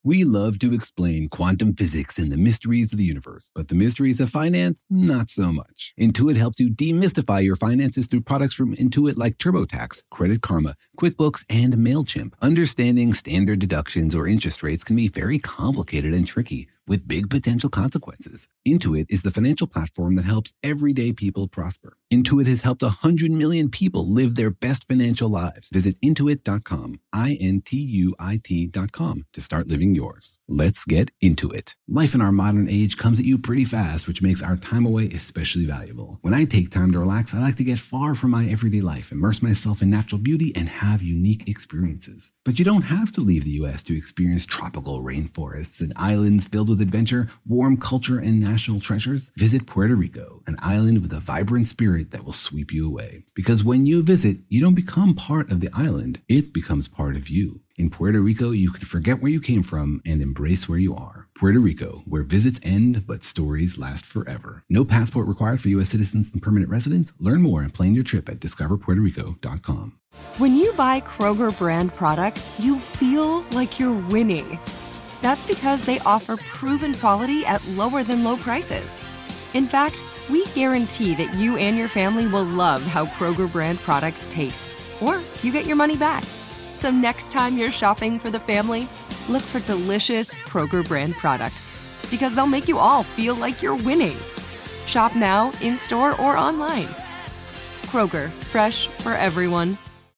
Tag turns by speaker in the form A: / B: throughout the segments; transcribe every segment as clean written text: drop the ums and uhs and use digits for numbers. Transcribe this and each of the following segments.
A: We love to explain quantum physics and the mysteries of the universe, but the mysteries of finance, not so much. Intuit helps you demystify your finances through products from Intuit like TurboTax, Credit Karma, QuickBooks, and MailChimp. Understanding standard deductions or interest rates can be very complicated and tricky, with big potential consequences. Intuit is the financial platform that helps everyday people prosper. Intuit has helped 100 million people live their best financial lives. Visit Intuit.com, Intuit.com, to start living yours. Let's get into it. Life in our modern age comes at you pretty fast, which makes our time away especially valuable. When I take time to relax, I like to get far from my everyday life, immerse myself in natural beauty, and have unique experiences. But you don't have to leave the U.S. to experience tropical rainforests and islands filled with adventure, warm culture, and national treasures. Visit Puerto Rico, an island with a vibrant spirit that will sweep you away. Because when you visit, you don't become part of the island, it becomes part of you. In Puerto Rico, you can forget where you came from and embrace where you are. Puerto Rico, where visits end, but stories last forever. No passport required for U.S. citizens and permanent residents. Learn more and plan your trip at discoverpuertorico.com.
B: When you buy Kroger brand products, you feel like you're winning. That's because they offer proven quality at lower than low prices. In fact, we guarantee that you and your family will love how Kroger brand products taste, or you get your money back. So next time you're shopping for the family, look for delicious Kroger brand products, because they'll make you all feel like you're winning. Shop now, in-store, or online. Kroger, fresh for everyone.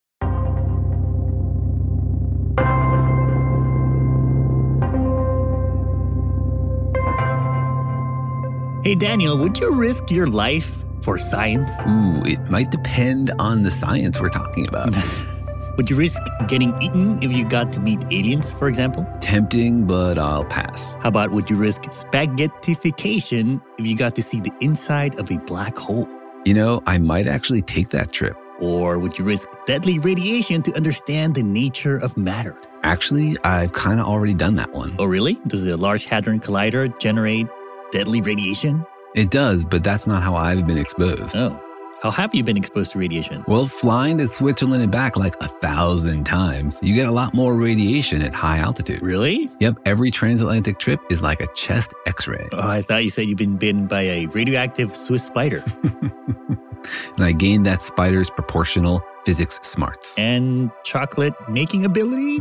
C: Hey, Daniel, would you risk your life for science?
A: Ooh, it might depend on the science we're talking about.
C: Would you risk getting eaten if you got to meet aliens, for example?
A: Tempting, but I'll pass.
C: How about would you risk spaghettification if you got to see the inside of a black hole?
A: You know, I might actually take that trip.
C: Or would you risk deadly radiation to understand the nature of matter?
A: Actually, I've kind of already done that one.
C: Oh, really? Does the Large Hadron Collider generate deadly radiation?
A: It does, but that's not how I've been exposed.
C: Oh. How have you been exposed to radiation?
A: Well, flying to Switzerland and back like 1,000 times, you get a lot more radiation at high altitude.
C: Really?
A: Yep, every transatlantic trip is like a chest x-ray.
C: Oh, I thought you said you've been bitten by a radioactive Swiss spider.
A: And I gained that spider's proportional physics smarts.
C: And chocolate making ability?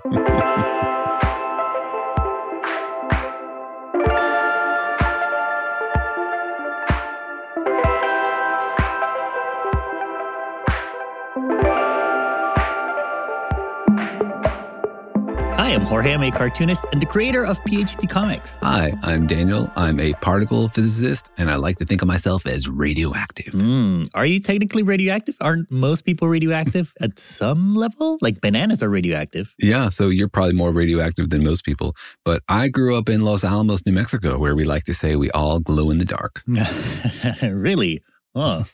C: Hi, I'm Jorge. I'm a cartoonist and the creator of PhD Comics.
A: Hi, I'm Daniel. I'm a particle physicist, and I like to think of myself as radioactive.
C: Are you technically radioactive? Aren't most people radioactive at some level? Like bananas are radioactive.
A: Yeah, so you're probably more radioactive than most people. But I grew up in Los Alamos, New Mexico, where we like to say we all glow in the dark.
C: Really? Oh.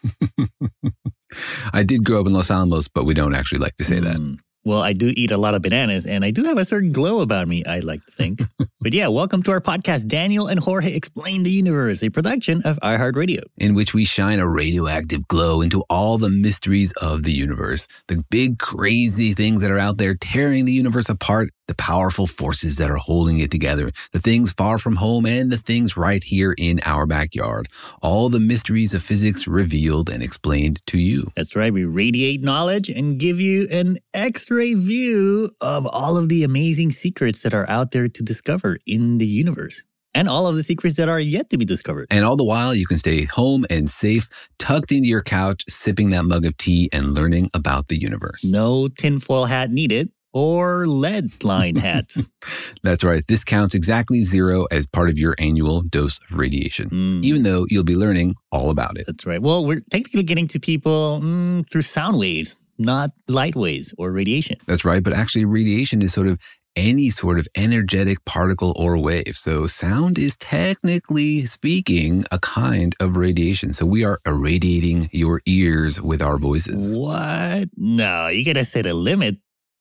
A: I did grow up in Los Alamos, but we don't actually like to say that.
C: Well, I do eat a lot of bananas, and I do have a certain glow about me, I like to think. But yeah, welcome to our podcast, Daniel and Jorge Explain the Universe, a production of iHeartRadio.
A: In which we shine a radioactive glow into all the mysteries of the universe. The big, crazy things that are out there tearing the universe apart. The powerful forces that are holding it together. The things far from home and the things right here in our backyard. All the mysteries of physics revealed and explained to you.
C: That's right. We radiate knowledge and give you an X-ray view of all of the amazing secrets that are out there to discover in the universe. And all of the secrets that are yet to be discovered.
A: And all the while, you can stay home and safe, tucked into your couch, sipping that mug of tea and learning about the universe.
C: No tinfoil hat needed. Or lead-lined hats.
A: That's right. This counts exactly 0 as part of your annual dose of radiation, even though you'll be learning all about it.
C: That's right. Well, we're technically getting to people through sound waves, not light waves or radiation.
A: That's right. But actually, radiation is sort of any sort of energetic particle or wave. So sound is technically speaking a kind of radiation. So we are irradiating your ears with our voices.
C: What? No, you gotta set a limit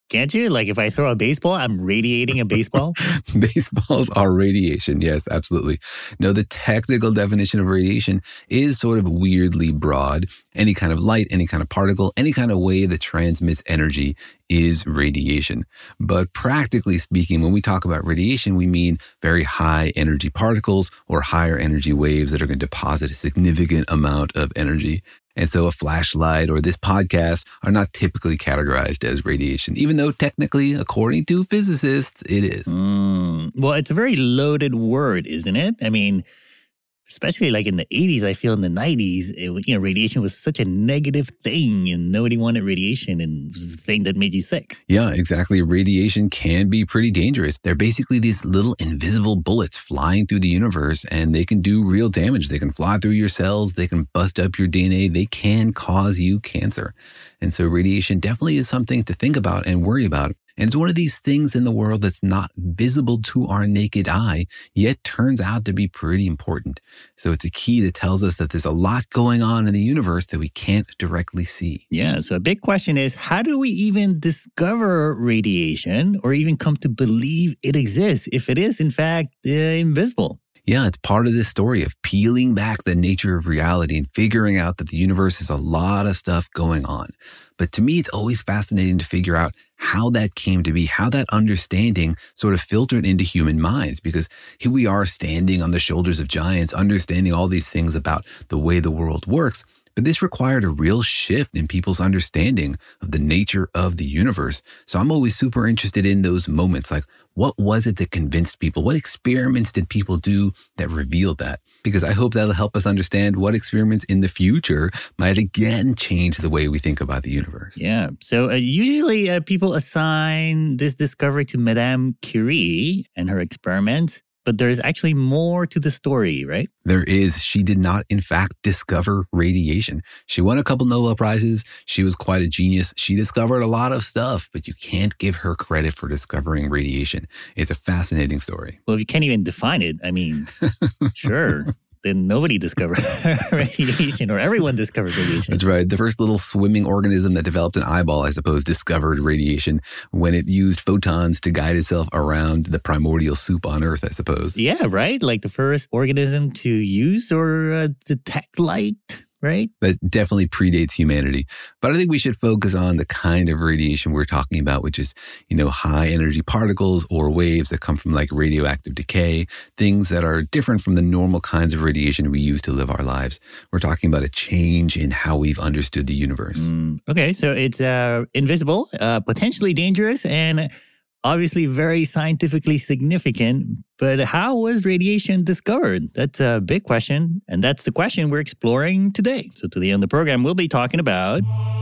C: Can't you? Like if I throw a baseball, I'm radiating a baseball.
A: Baseballs are radiation. Yes, absolutely. No, the technical definition of radiation is sort of weirdly broad. Any kind of light, any kind of particle, any kind of wave that transmits energy is radiation. But practically speaking, when we talk about radiation, we mean very high energy particles or higher energy waves that are going to deposit a significant amount of energy. And so a flashlight or this podcast are not typically categorized as radiation, even though technically, according to physicists, it is.
C: Well, it's a very loaded word, isn't it? I mean, especially like in the 80s, I feel in the 90s, radiation was such a negative thing and nobody wanted radiation and it was the thing that made you sick.
A: Yeah, exactly. Radiation can be pretty dangerous. They're basically these little invisible bullets flying through the universe and they can do real damage. They can fly through your cells. They can bust up your DNA. They can cause you cancer. And so radiation definitely is something to think about and worry about. And it's one of these things in the world that's not visible to our naked eye, yet turns out to be pretty important. So it's a key that tells us that there's a lot going on in the universe that we can't directly see.
C: Yeah, so a big question is, how do we even discover radiation or even come to believe it exists if it is, in fact, invisible?
A: Yeah, it's part of this story of peeling back the nature of reality and figuring out that the universe has a lot of stuff going on. But to me, it's always fascinating to figure out how that came to be, how that understanding sort of filtered into human minds, because here we are standing on the shoulders of giants, understanding all these things about the way the world works. But this required a real shift in people's understanding of the nature of the universe. So I'm always super interested in those moments, like what was it that convinced people? What experiments did people do that revealed that? Because I hope that'll help us understand what experiments in the future might again change the way we think about the universe.
C: Yeah. So usually people assign this discovery to Madame Curie and her experiments. But there's actually more to the story, right?
A: There is. She did not, in fact, discover radiation. She won a couple Nobel Prizes. She was quite a genius. She discovered a lot of stuff, but you can't give her credit for discovering radiation. It's a fascinating story.
C: Well, if you can't even define it, I mean, sure. Then nobody discovered radiation, or everyone discovered radiation.
A: That's right. The first little swimming organism that developed an eyeball, I suppose, discovered radiation when it used photons to guide itself around the primordial soup on Earth, I suppose.
C: Yeah, right? Like the first organism to use or detect light, right?
A: That definitely predates humanity. But I think we should focus on the kind of radiation we're talking about, which is, high energy particles or waves that come from like radioactive decay, things that are different from the normal kinds of radiation we use to live our lives. We're talking about a change in how we've understood the universe.
C: Okay, so it's invisible, potentially dangerous, and obviously very scientifically significant. But how was radiation discovered? That's a big question. And that's the question we're exploring today. So today on the program, we'll be talking about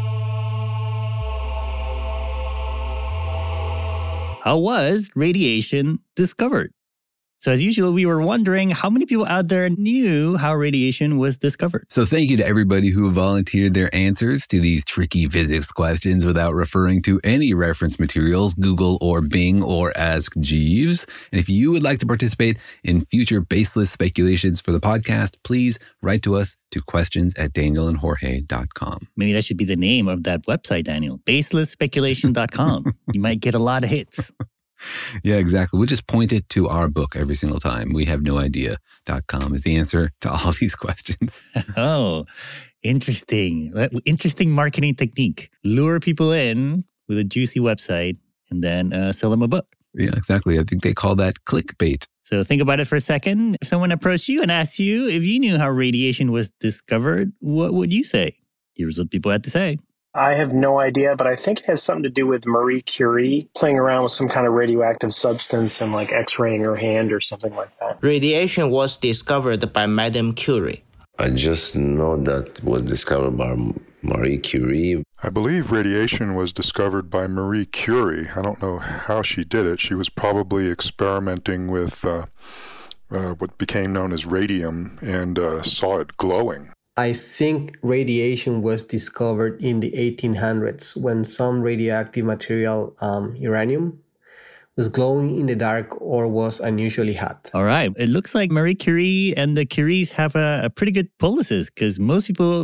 C: how was radiation discovered? So as usual, we were wondering how many people out there knew how radiation was discovered.
A: So thank you to everybody who volunteered their answers to these tricky physics questions without referring to any reference materials, Google or Bing or Ask Jeeves. And if you would like to participate in future baseless speculations for the podcast, please write to us to questions@danielandjorge.com.
C: Maybe that should be the name of that website, Daniel. Baselessspeculation.com. You might get a lot of hits.
A: Yeah, exactly. We'll just point it to our book every single time. We have no idea.com is the answer to all these questions.
C: Oh, interesting. Interesting marketing technique. Lure people in with a juicy website and then sell them a book.
A: Yeah, exactly. I think they call that clickbait.
C: So think about it for a second. If someone approached you and asked you if you knew how radiation was discovered, what would you say? Here's what people had to say.
D: I have no idea, but I think it has something to do with Marie Curie playing around with some kind of radioactive substance and like x-raying her hand or something like that.
E: Radiation was discovered by Madame Curie.
F: I just know that it was discovered by Marie Curie.
G: I believe radiation was discovered by Marie Curie. I don't know how she did it. She was probably experimenting with what became known as radium and saw it glowing.
H: I think radiation was discovered in the 1800s when some radioactive material, uranium, was glowing in the dark or was unusually hot.
C: All right. It looks like Marie Curie and the Curies have a pretty good policies because most people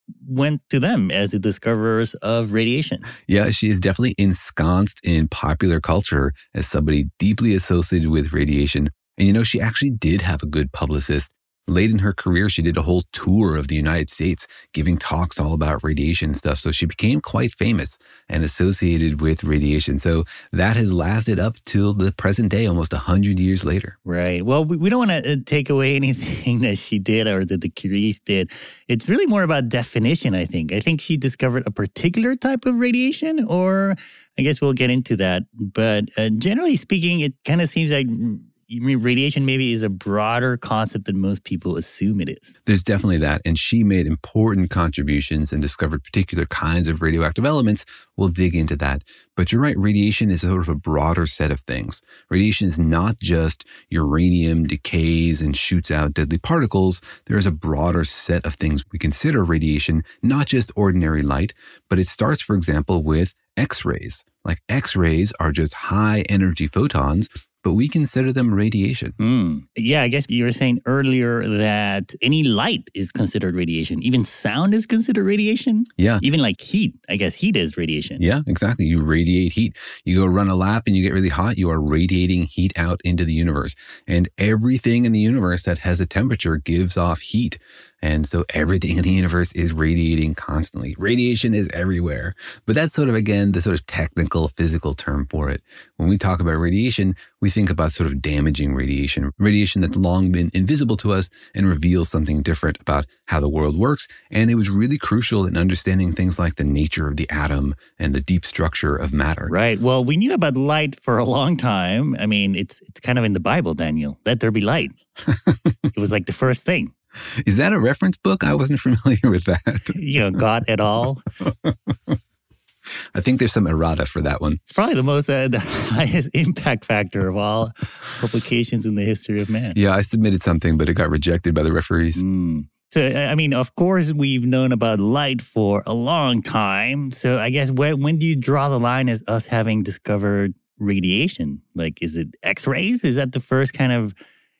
C: went to them as the discoverers of radiation.
A: Yeah, she is definitely ensconced in popular culture as somebody deeply associated with radiation. And she actually did have a good publicist. Late in her career, she did a whole tour of the United States, giving talks all about radiation and stuff. So she became quite famous and associated with radiation. So that has lasted up till the present day, almost 100 years later.
C: Right. Well, we don't want to take away anything that she did or that the Curies did. It's really more about definition, I think. I think she discovered a particular type of radiation, or I guess we'll get into that. But generally speaking, it kind of seems like radiation maybe is a broader concept than most people assume it is.
A: There's definitely that. And she made important contributions and discovered particular kinds of radioactive elements. We'll dig into that. But you're right, radiation is sort of a broader set of things. Radiation is not just uranium decays and shoots out deadly particles. There is a broader set of things we consider radiation, not just ordinary light, but it starts, for example, with X-rays. Like X-rays are just high energy photons, but we consider them radiation.
C: Yeah, I guess you were saying earlier that any light is considered radiation. Even sound is considered radiation.
A: Yeah.
C: Even like heat. I guess heat is radiation.
A: Yeah, exactly. You radiate heat. You go run a lap and you get really hot. You are radiating heat out into the universe. And everything in the universe that has a temperature gives off heat. And so everything in the universe is radiating constantly. Radiation is everywhere. But that's sort of, again, the sort of technical physical term for it. When we talk about radiation, we think about sort of damaging radiation that's long been invisible to us and reveals something different about how the world works. And it was really crucial in understanding things like the nature of the atom and the deep structure of matter.
C: Right. Well, we knew about light for a long time. I mean, it's kind of in the Bible, Daniel. Let there be light. It was like the first thing.
A: Is that a reference book? I wasn't familiar with that.
C: God et al.
A: I think there's some errata for that one.
C: It's probably the highest impact factor of all publications in the history of man.
A: Yeah, I submitted something, but it got rejected by the referees.
C: So, I mean, of course, we've known about light for a long time. So I guess when do you draw the line as us having discovered radiation? Like, is it X-rays? Is that the first kind of,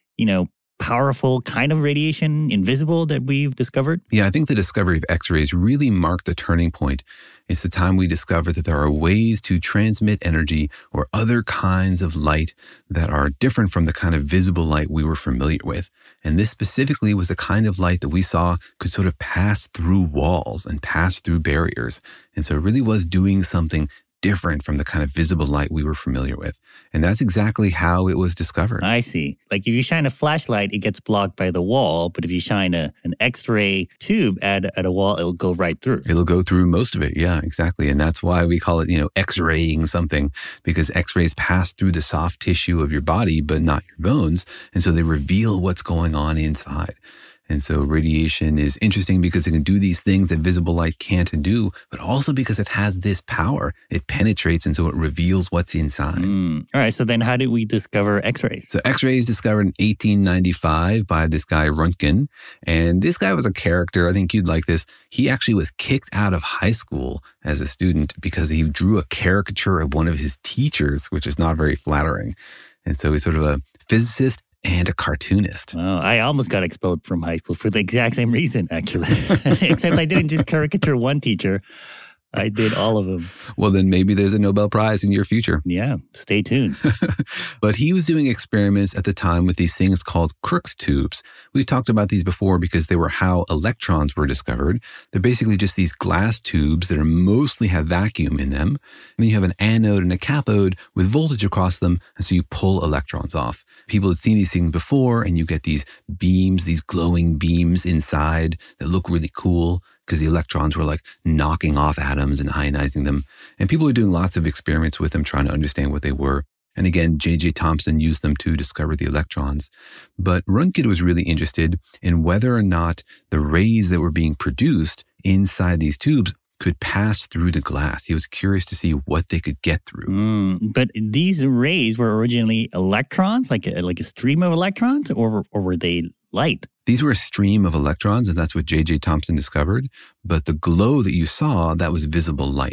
C: powerful kind of radiation, invisible, that we've discovered?
A: Yeah, I think the discovery of X-rays really marked a turning point. It's the time we discovered that there are ways to transmit energy or other kinds of light that are different from the kind of visible light we were familiar with. And this specifically was the kind of light that we saw could sort of pass through walls and pass through barriers. And so it really was doing something different from the kind of visible light we were familiar with. And that's exactly how it was discovered.
C: I see. Like if you shine a flashlight, it gets blocked by the wall. But if you shine an X-ray tube at a wall, it'll go right through.
A: It'll go through most of it. Yeah, exactly. And that's why we call it, X-raying something, because X-rays pass through the soft tissue of your body, but not your bones. And so they reveal what's going on inside. And so radiation is interesting because it can do these things that visible light can't do, but also because it has this power. It penetrates, and so it reveals what's inside.
C: All right. So then how did we discover X-rays?
A: So X-rays discovered in 1895 by this guy, Röntgen. And this guy was a character. I think you'd like this. He actually was kicked out of high school as a student because he drew a caricature of one of his teachers, which is not very flattering. And so he's sort of a physicist and a cartoonist.
C: Oh, I almost got expelled from high school for the exact same reason, actually. Except I didn't just caricature one teacher. I did all of them.
A: Well, then maybe there's a Nobel Prize in your future.
C: Yeah, stay tuned.
A: But he was doing experiments at the time with these things called Crookes tubes. We've talked about these before because they were how electrons were discovered. They're basically just these glass tubes that mostly have vacuum in them. And then you have an anode and a cathode with voltage across them, and so you pull electrons off. People had seen these things before, and you get these beams, these glowing beams inside that look really cool because the electrons were like knocking off atoms and ionizing them. And people were doing lots of experiments with them, trying to understand what they were. And again, J.J. Thomson used them to discover the electrons. But Röntgen was really interested in whether or not the rays that were being produced inside these tubes could pass through the glass. He was curious to see what they could get through.
C: But these rays were originally electrons, like a stream of electrons, or were they light?
A: These were a stream of electrons, and that's what J.J. Thomson discovered. But the glow that you saw, that was visible light.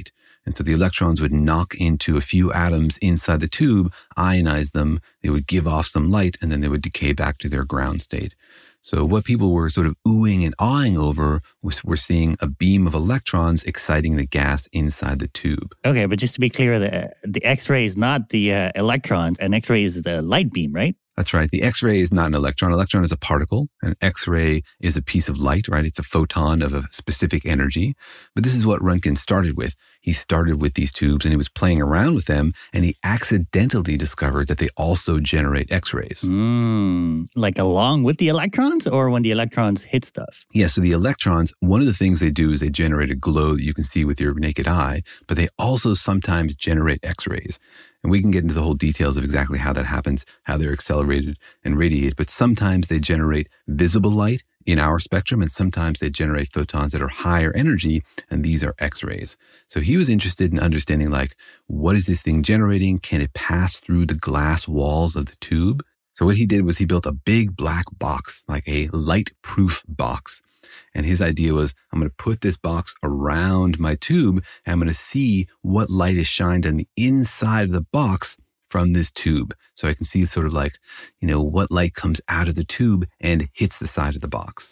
A: And so the electrons would knock into a few atoms inside the tube, ionize them, they would give off some light, and then they would decay back to their ground state. So what people were sort of oohing and awing over was we're seeing a beam of electrons exciting the gas inside the tube.
C: Okay, but just to be clear, the X-ray is not the electrons, and X-ray is the light beam, right?
A: That's right. The X-ray is not an electron. Electron is a particle. An X-ray is a piece of light, right? It's a photon of a specific energy. But this is what Röntgen started with. He started with these tubes and he was playing around with them and he accidentally discovered that they also generate X-rays.
C: Like along with the electrons or when the electrons hit stuff?
A: Yeah, so the electrons, one of the things they do is they generate a glow that you can see with your naked eye, but they also sometimes generate X-rays. And we can get into the whole details of exactly how that happens, how they're accelerated and radiate. But sometimes they generate visible light in our spectrum, and sometimes they generate photons that are higher energy, and these are X-rays. So he was interested in understanding, like, what is this thing generating? Can it pass through the glass walls of the tube? So what he did was he built a big black box, like a light-proof box. And his idea was, I'm going to put this box around my tube, and I'm going to see what light is shined on the inside of the box from this tube. So I can see sort of like, what light comes out of the tube and hits the side of the box.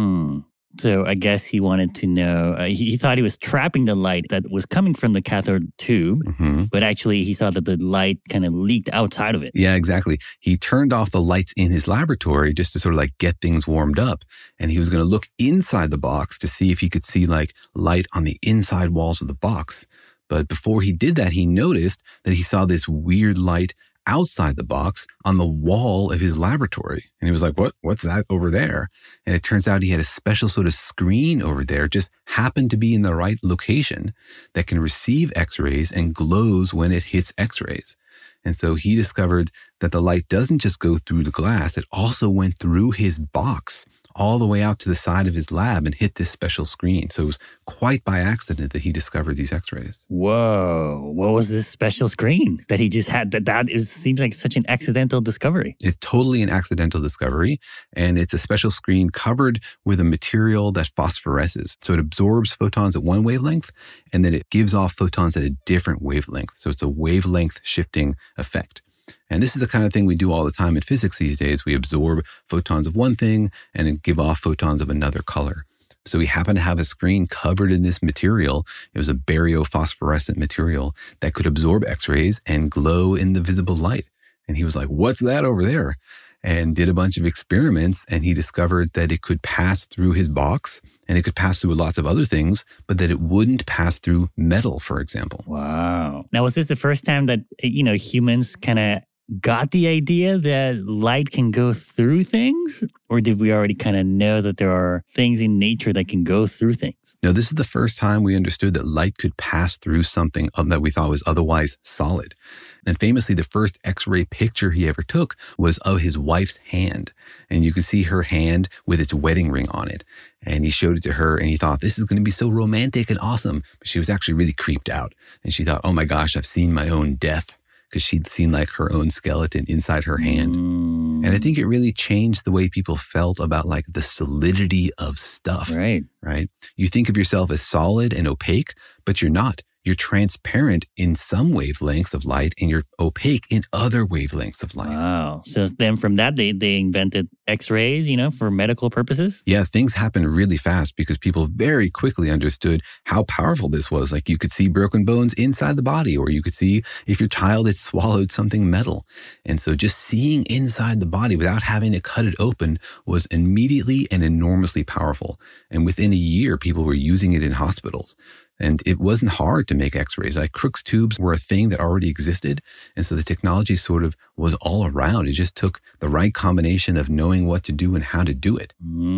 C: So I guess he wanted to know, he thought he was trapping the light that was coming from the cathode tube, but actually he saw that the light kind of leaked outside of it.
A: Yeah, exactly. He turned off the lights in his laboratory just to sort of like get things warmed up. And he was going to look inside the box to see if he could see like light on the inside walls of the box. But before he did that, he noticed that he saw this weird light outside the box on the wall of his laboratory. And he was like, what's that over there? And it turns out he had a special sort of screen over there, just happened to be in the right location that can receive X-rays and glows when it hits X-rays. And so he discovered that the light doesn't just go through the glass, it also went through his box all the way out to the side of his lab and hit this special screen. So it was quite by accident that he discovered these X-rays.
C: Whoa. What was this special screen that he just had? Seems like such an accidental discovery.
A: It's totally an accidental discovery. And it's a special screen covered with a material that phosphoresces. So it absorbs photons at one wavelength, and then it gives off photons at a different wavelength. So it's a wavelength shifting effect. And this is the kind of thing we do all the time in physics these days. We absorb photons of one thing and then give off photons of another color. So we happen to have a screen covered in this material. It was a baryophosphorescent material that could absorb X-rays and glow in the visible light. And he was like, what's that over there? And did a bunch of experiments, and he discovered that it could pass through his box and it could pass through lots of other things, but that it wouldn't pass through metal, for example.
C: Wow. Now, was this the first time that, humans kind of got the idea that light can go through things? Or did we already kind of know that there are things in nature that can go through things?
A: No, this is the first time we understood that light could pass through something that we thought was otherwise solid. And famously, the first X-ray picture he ever took was of his wife's hand. And you could see her hand with its wedding ring on it. And he showed it to her and he thought, this is going to be so romantic and awesome. But she was actually really creeped out. And she thought, oh my gosh, I've seen my own death. Because she'd seen like her own skeleton inside her hand. And I think it really changed the way people felt about like the solidity of stuff.
C: Right.
A: You think of yourself as solid and opaque, but you're not. You're transparent in some wavelengths of light and you're opaque in other wavelengths of light.
C: Wow. So then from that, they invented X-rays, for medical purposes?
A: Yeah, things happened really fast because people very quickly understood how powerful this was. Like you could see broken bones inside the body, or you could see if your child had swallowed something metal. And so just seeing inside the body without having to cut it open was immediately and enormously powerful. And within a year, people were using it in hospitals. And it wasn't hard to make X-rays. Like Crookes tubes were a thing that already existed. And so the technology sort of was all around. It just took the right combination of knowing what to do and how to do it.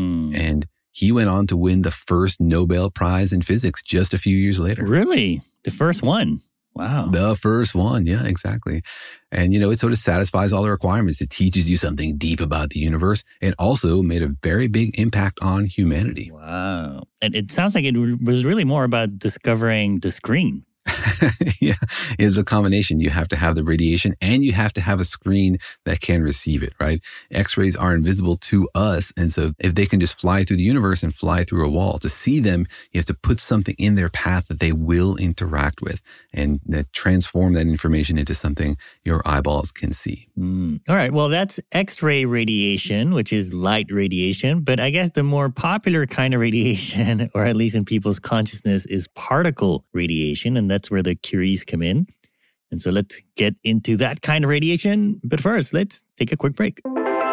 A: And he went on to win the first Nobel Prize in physics just a few years later.
C: Really? The first one? Wow.
A: The first one. Yeah, exactly. And, it sort of satisfies all the requirements. It teaches you something deep about the universe. It also made a very big impact on humanity.
C: Wow. And it sounds like it was really more about discovering the screen.
A: Yeah, it's a combination. You have to have the radiation and you have to have a screen that can receive it, right? X-rays are invisible to us. And so if they can just fly through the universe and fly through a wall, to see them, you have to put something in their path that they will interact with and that transform that information into something your eyeballs can see.
C: All right. Well, that's X-ray radiation, which is light radiation. But I guess the more popular kind of radiation, or at least in people's consciousness, is particle radiation. And that's where the Curies come in. And so let's get into that kind of radiation. But first, let's take a quick break.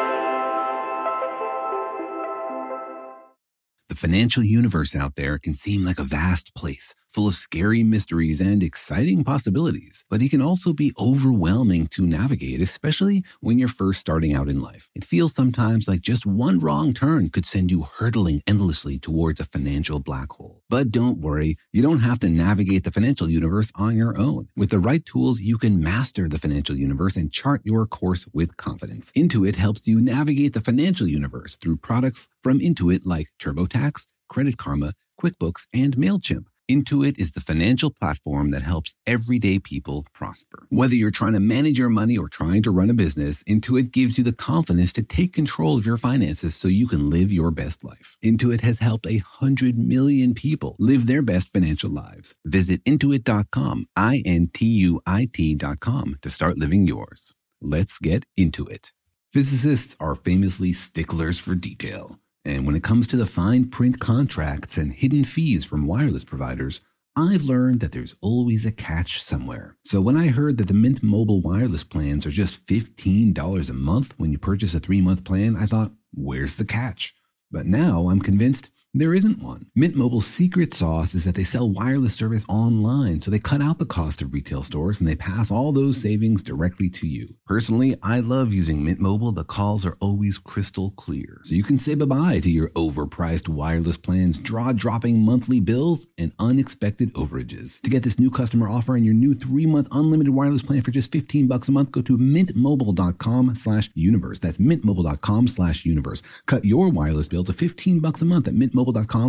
A: The financial universe out there can seem like a vast place, full of scary mysteries and exciting possibilities, but it can also be overwhelming to navigate, especially when you're first starting out in life. It feels sometimes like just one wrong turn could send you hurtling endlessly towards a financial black hole. But don't worry, you don't have to navigate the financial universe on your own. With the right tools, you can master the financial universe and chart your course with confidence. Intuit helps you navigate the financial universe through products from Intuit like TurboTax, Credit Karma, QuickBooks, and MailChimp. Intuit is the financial platform that helps everyday people prosper. Whether you're trying to manage your money or trying to run a business, Intuit gives you the confidence to take control of your finances so you can live your best life. Intuit has helped 100 million people live their best financial lives. Visit Intuit.com, Intuit.com, to start living yours. Let's get into it. Physicists are famously sticklers for detail. And when it comes to the fine print contracts and hidden fees from wireless providers, I've learned that there's always a catch somewhere. So when I heard that the Mint Mobile wireless plans are just $15 a month when you purchase a 3-month plan, I thought, where's the catch? But now I'm convinced there isn't one. Mint Mobile's secret sauce is that they sell wireless service online, so they cut out the cost of retail stores and they pass all those savings directly to you. Personally, I love using Mint Mobile. The calls are always crystal clear, so you can say bye-bye to your overpriced wireless plans, jaw-dropping monthly bills, and unexpected overages. To get this new customer offer and your new 3-month unlimited wireless plan for just $15 a month, go to mintmobile.com/universe. That's mintmobile.com/universe. Cut your wireless bill to $15 a month at mintmobile.com/universe.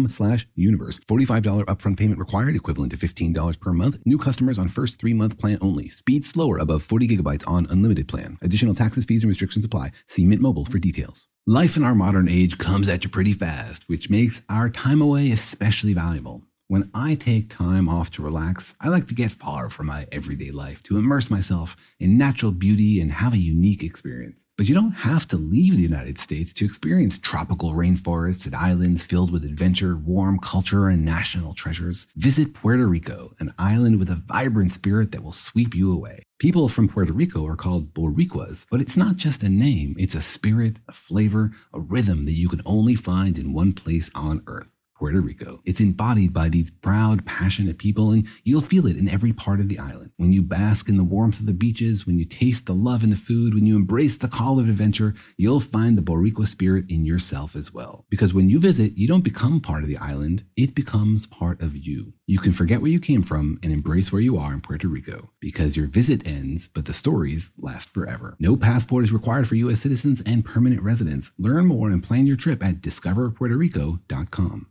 A: $45 upfront payment required, equivalent to $15 per month. New customers on first 3-month plan only. Speed slower above 40 gigabytes on unlimited plan. Additional taxes, fees, and restrictions apply. See Mint Mobile for details. Life in our modern age comes at you pretty fast, which makes our time away especially valuable. When I take time off to relax, I like to get far from my everyday life, to immerse myself in natural beauty and have a unique experience. But you don't have to leave the United States to experience tropical rainforests and islands filled with adventure, warm culture, and national treasures. Visit Puerto Rico, an island with a vibrant spirit that will sweep you away. People from Puerto Rico are called Boricuas, but it's not just a name. It's a spirit, a flavor, a rhythm that you can only find in one place on Earth. Puerto Rico. It's embodied by these proud, passionate people, and you'll feel it in every part of the island. When you bask in the warmth of the beaches, when you taste the love in the food, when you embrace the call of adventure, you'll find the Boricua spirit in yourself as well. Because when you visit, you don't become part of the island, it becomes part of you. You can forget where you came from and embrace where you are in Puerto Rico, because your visit ends, but the stories last forever. No passport is required for U.S. citizens and permanent residents. Learn more and plan your trip at discoverpuertorico.com.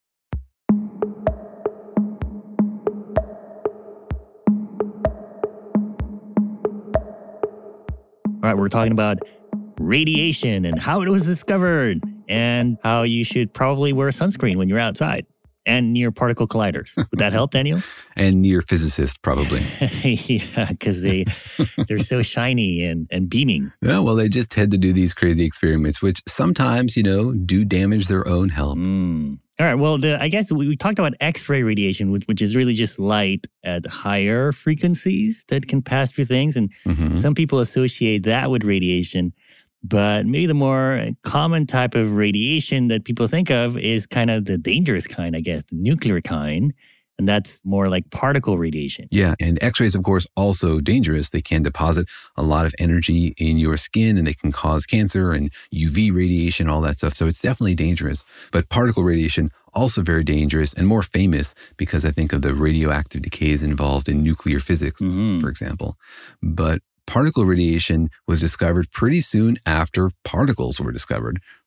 C: All right, we're talking about radiation and how it was discovered and how you should probably wear sunscreen when you're outside and near particle colliders. Would that help, Daniel?
A: And near physicists, probably.
C: Yeah, because they're so shiny and beaming.
A: Yeah, well, they just had to do these crazy experiments, which sometimes, do damage their own health.
C: All right. Well, I guess we talked about X-ray radiation, which is really just light at higher frequencies that can pass through things. And some people associate that with radiation. But maybe the more common type of radiation that people think of is kind of the dangerous kind, I guess, the nuclear kind. And that's more like particle radiation.
A: Yeah. And X-rays, of course, also dangerous. They can deposit a lot of energy in your skin and they can cause cancer and UV radiation, all that stuff. So it's definitely dangerous. But particle radiation, also very dangerous and more famous because I think of the radioactive decays involved in nuclear physics, for example. But particle radiation was discovered pretty soon after particles were discovered.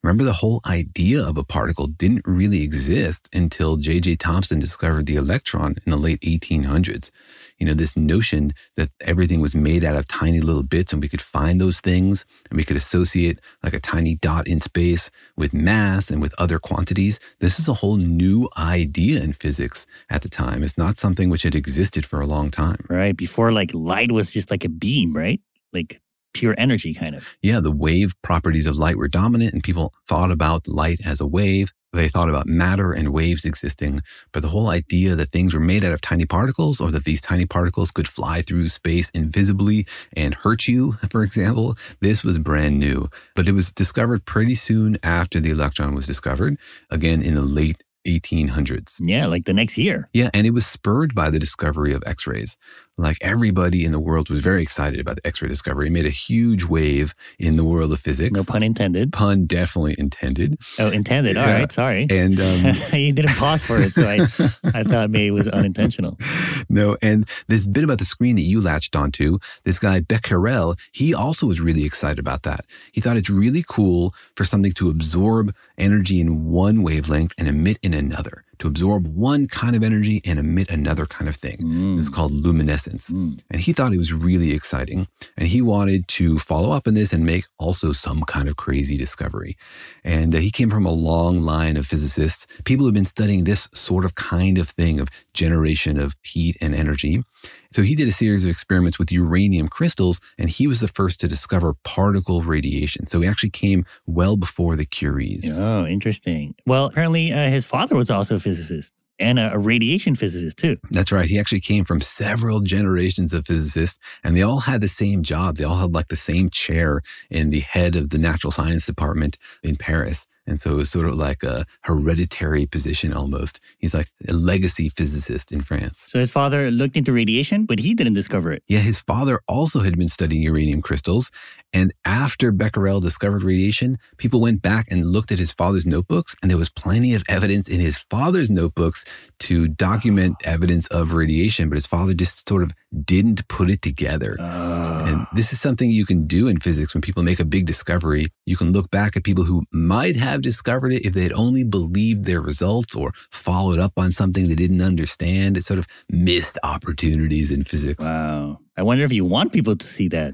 A: Remember, the whole idea of a particle didn't really exist until J.J. Thomson discovered the electron in the late 1800s. This notion that everything was made out of tiny little bits and we could find those things and we could associate like a tiny dot in space with mass and with other quantities. This is a whole new idea in physics at the time. It's not something which had existed for a long time.
C: Right. Before, like, light was just like a beam, right? Like pure energy kind of.
A: Yeah, the wave properties of light were dominant and people thought about light as a wave. They thought about matter and waves existing, but the whole idea that things were made out of tiny particles or that these tiny particles could fly through space invisibly and hurt you, for example, this was brand new. But it was discovered pretty soon after the electron was discovered, again in the late 1800s.
C: Yeah, like the next year.
A: Yeah, and it was spurred by the discovery of X-rays. Like, everybody in the world was very excited about the X-ray discovery. It made a huge wave in the world of physics.
C: No pun intended.
A: Pun definitely intended.
C: Oh, intended. All right, sorry.
A: And
C: you didn't pause for it, so I thought maybe it was unintentional.
A: No, and this bit about the screen that you latched onto, this guy Becquerel, he also was really excited about that. He thought it's really cool for something to absorb energy in one wavelength and emit in another, to absorb one kind of energy and emit another kind of thing. This is called luminescence. And he thought it was really exciting. And he wanted to follow up on this and make also some kind of crazy discovery. And he came from a long line of physicists, people who've been studying this sort of kind of thing of generation of heat and energy. So he did a series of experiments with uranium crystals, and he was the first to discover particle radiation. So he actually came well before the Curies.
C: Oh, interesting. Well, apparently his father was also a physicist and a radiation physicist too.
A: That's right. He actually came from several generations of physicists, and they all had the same job. They all had like the same chair in the head of the natural science department in Paris. And so it was sort of like a hereditary position almost. He's like a legacy physicist in France.
C: So his father looked into radiation, but he didn't discover it.
A: Yeah, his father also had been studying uranium crystals. And after Becquerel discovered radiation, people went back and looked at his father's notebooks, and there was plenty of evidence in his father's notebooks to document evidence of radiation, but his father just sort of didn't put it together. And this is something you can do in physics when people make a big discovery. You can look back at people who might have discovered it if they'd only believed their results or followed up on something they didn't understand. It's sort of missed opportunities in physics.
C: Wow. I wonder if you want people to see that.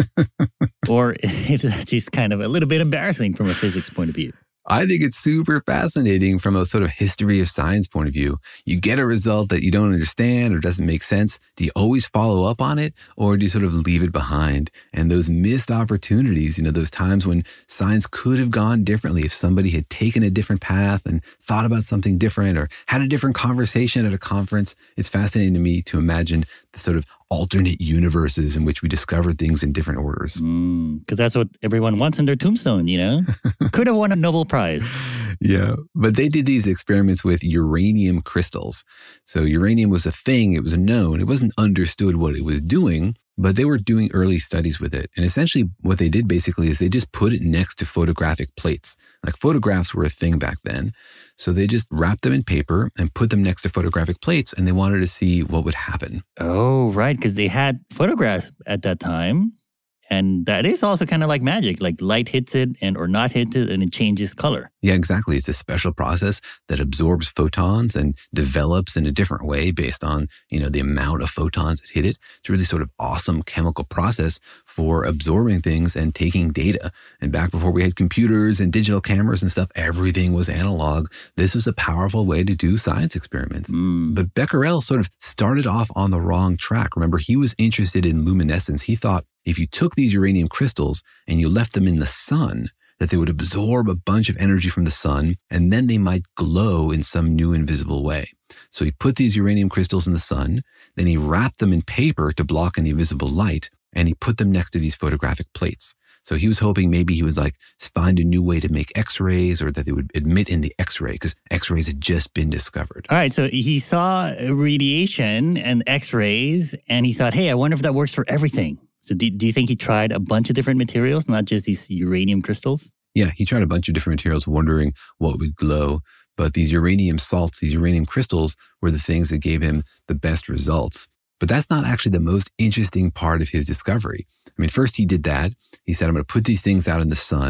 C: Or if that's just kind of a little bit embarrassing from a physics point of view.
A: I think it's super fascinating from a sort of history of science point of view. You get a result that you don't understand or doesn't make sense. Do you always follow up on it, or do you sort of leave it behind? And those missed opportunities, those times when science could have gone differently if somebody had taken a different path and thought about something different or had a different conversation at a conference. It's fascinating to me to imagine the sort of alternate universes in which we discover things in different orders.
C: Because that's what everyone wants in their tombstone, Could have won a Nobel Prize.
A: Yeah, but they did these experiments with uranium crystals. So uranium was a thing, it was known, it wasn't understood what it was doing, but they were doing early studies with it. And essentially what they did basically is they just put it next to photographic plates. Like, photographs were a thing back then. So they just wrapped them in paper and put them next to photographic plates, and they wanted to see what would happen.
C: Oh, right, because they had photographs at that time. And that is also kind of like magic, like light hits it or not hits it, and it changes color.
A: Yeah, exactly. It's a special process that absorbs photons and develops in a different way based on, the amount of photons that hit it. It's a really sort of awesome chemical process for absorbing things and taking data. And back before we had computers and digital cameras and stuff, everything was analog. This was a powerful way to do science experiments. But Becquerel sort of started off on the wrong track. Remember, he was interested in luminescence. He thought if you took these uranium crystals and you left them in the sun, that they would absorb a bunch of energy from the sun, and then they might glow in some new invisible way. So he put these uranium crystals in the sun, then he wrapped them in paper to block any visible light, and he put them next to these photographic plates. So he was hoping maybe he would find a new way to make X-rays, or that they would emit in the X-ray, because X-rays had just been discovered.
C: All right, so he saw radiation and X-rays, and he thought, hey, I wonder if that works for everything. So do you think he tried a bunch of different materials, not just these uranium crystals?
A: Yeah, he tried a bunch of different materials wondering what would glow. But these uranium salts, these uranium crystals were the things that gave him the best results. But that's not actually the most interesting part of his discovery. I mean, first he did that. He said, I'm going to put these things out in the sun.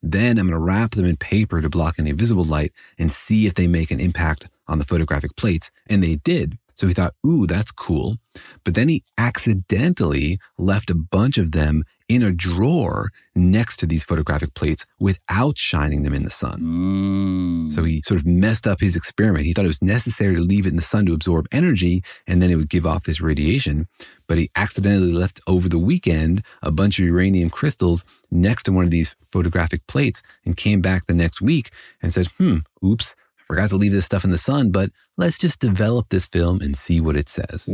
A: Then I'm going to wrap them in paper to block any visible light and see if they make an impact on the photographic plates. And they did. So he thought, ooh, that's cool. But then he accidentally left a bunch of them in a drawer next to these photographic plates without shining them in the sun. So he sort of messed up his experiment. He thought it was necessary to leave it in the sun to absorb energy, and then it would give off this radiation. But he accidentally left over the weekend a bunch of uranium crystals next to one of these photographic plates and came back the next week and said, oops, forgot to leave this stuff in the sun, but let's just develop this film and see what it says.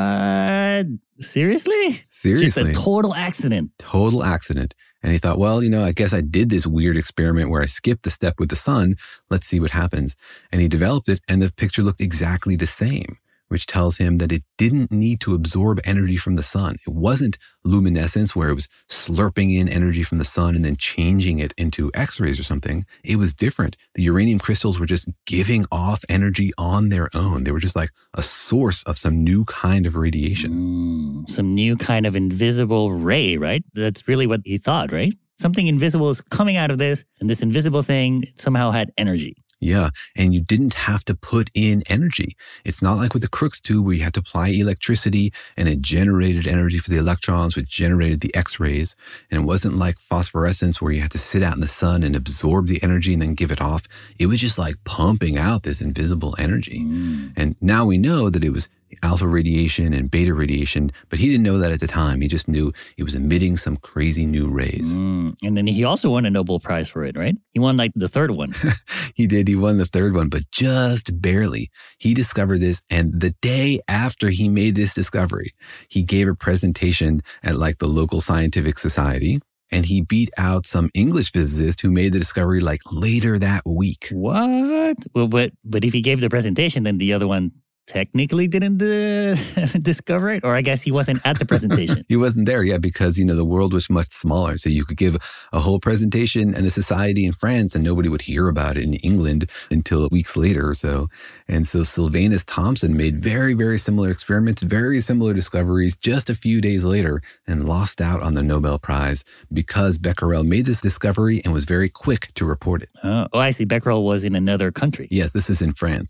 C: What? Seriously?
A: Seriously.
C: Just a total accident.
A: Total accident. And he thought, well, I guess I did this weird experiment where I skipped the step with the sun. Let's see what happens. And he developed it, and the picture looked exactly the same, which tells him that it didn't need to absorb energy from the sun. It wasn't luminescence where it was slurping in energy from the sun and then changing it into X-rays or something. It was different. The uranium crystals were just giving off energy on their own. They were just like a source of some new kind of radiation.
C: Some new kind of invisible ray, right? That's really what he thought, right? Something invisible is coming out of this, and this invisible thing somehow had energy.
A: Yeah, and you didn't have to put in energy. It's not like with the Crookes tube where you had to apply electricity and it generated energy for the electrons, which generated the X-rays. And it wasn't like phosphorescence where you had to sit out in the sun and absorb the energy and then give it off. It was just like pumping out this invisible energy. And now we know that it was alpha radiation and beta radiation, but he didn't know that at the time. He just knew it was emitting some crazy new rays.
C: And then he also won a Nobel Prize for it, right? He won like the third one.
A: He did. He won the third one, but just barely. He discovered this, and the day after he made this discovery, he gave a presentation at like the local scientific society, and he beat out some English physicist who made the discovery like later that week.
C: What? Well, but if he gave the presentation, then the other one technically didn't discover it? Or I guess he wasn't at the presentation.
A: He wasn't there, yeah, because, the world was much smaller. So you could give a whole presentation in a society in France and nobody would hear about it in England until weeks later or so. And so Sylvanus Thompson made very, very similar experiments, very similar discoveries just a few days later and lost out on the Nobel Prize because Becquerel made this discovery and was very quick to report it.
C: Oh, I see. Becquerel was in another country.
A: Yes, this is in France.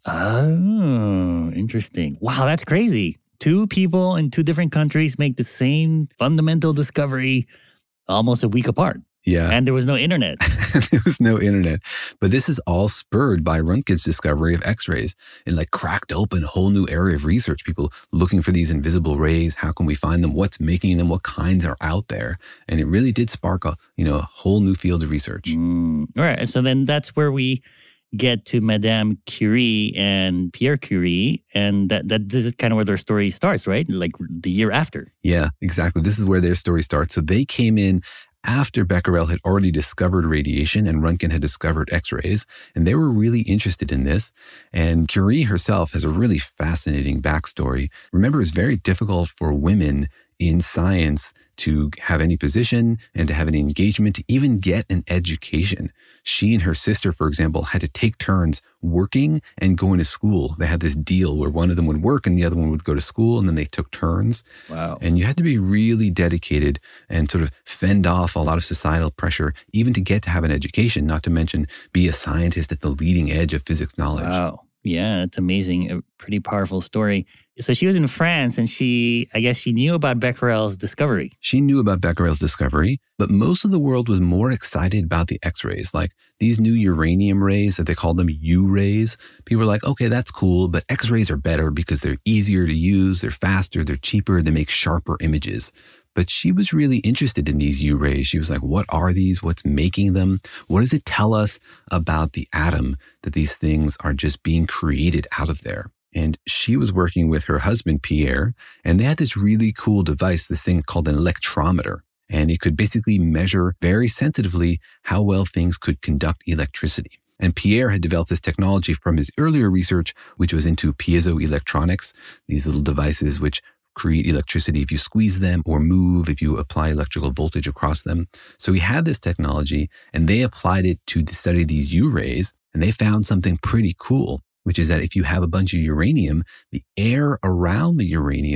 C: Oh, interesting. Wow, that's crazy. Two people in two different countries make the same fundamental discovery almost a week apart.
A: Yeah.
C: And there was no internet.
A: There was no internet. But this is all spurred by Röntgen's discovery of X-rays. It cracked open a whole new area of research. People looking for these invisible rays. How can we find them? What's making them? What kinds are out there? And it really did spark a whole new field of research.
C: All right. So then that's where we get to Madame Curie and Pierre Curie, and that this is kind of where their story starts, right? Like the year after.
A: Yeah, exactly. This is where their story starts. So they came in after Becquerel had already discovered radiation and Röntgen had discovered X-rays, and they were really interested in this. And Curie herself has a really fascinating backstory. Remember, it's very difficult for women in science to have any position and to have any engagement, to even get an education. She and her sister, for example, had to take turns working and going to school. They had this deal where one of them would work and the other one would go to school, and then they took turns.
C: Wow.
A: And you had to be really dedicated and sort of fend off a lot of societal pressure, even to get to have an education, not to mention be a scientist at the leading edge of physics knowledge.
C: Wow. Yeah, it's amazing. A pretty powerful story. So she was in France and I guess she knew about Becquerel's discovery.
A: She knew about Becquerel's discovery, but most of the world was more excited about the X-rays, like these new uranium rays that they called them U-rays. People were like, okay, that's cool, but X-rays are better because they're easier to use, they're faster, they're cheaper, they make sharper images. But she was really interested in these U-rays. She was like, what are these? What's making them? What does it tell us about the atom that these things are just being created out of there? And she was working with her husband, Pierre, and they had this really cool device, this thing called an electrometer. And it could basically measure very sensitively how well things could conduct electricity. And Pierre had developed this technology from his earlier research, which was into piezoelectronics, these little devices which create electricity if you squeeze them or move if you apply electrical voltage across them. So he had this technology and they applied it to study these U-rays, and they found something pretty cool, which is that if you have a bunch of uranium, the air around the uranium